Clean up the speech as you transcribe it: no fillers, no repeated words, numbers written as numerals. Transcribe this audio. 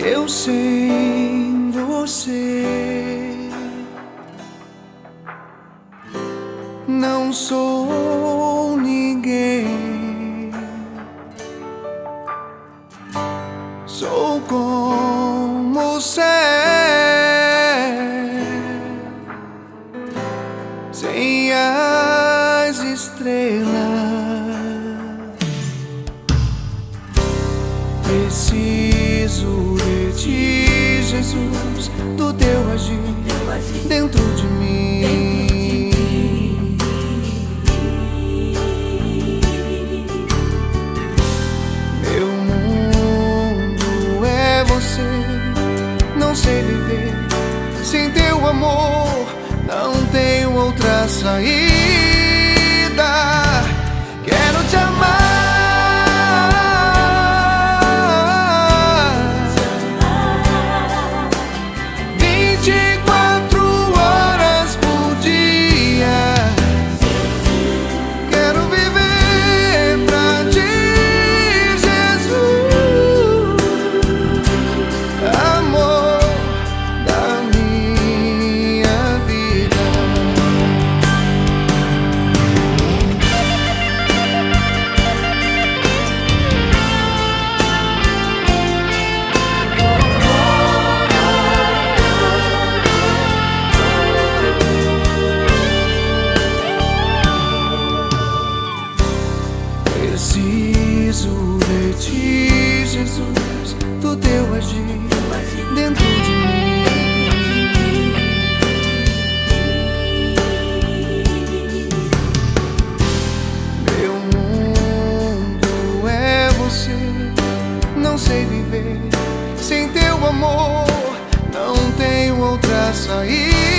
Eu sem você não sou ninguém. Sou como o céu sem as estrelas. Preciso de ti, Jesus, do teu agir dentro de mim. Meu mundo é você, não sei viver sem teu amor, não tenho outra saída. Quero te amar 24 horas por dia. Quero viver pra ti, Jesus, amor da minha vida. Preciso de ti, Jesus, do teu agir dentro de mim. Meu mundo é você, não sei viver sem teu amor, não tenho outra saída.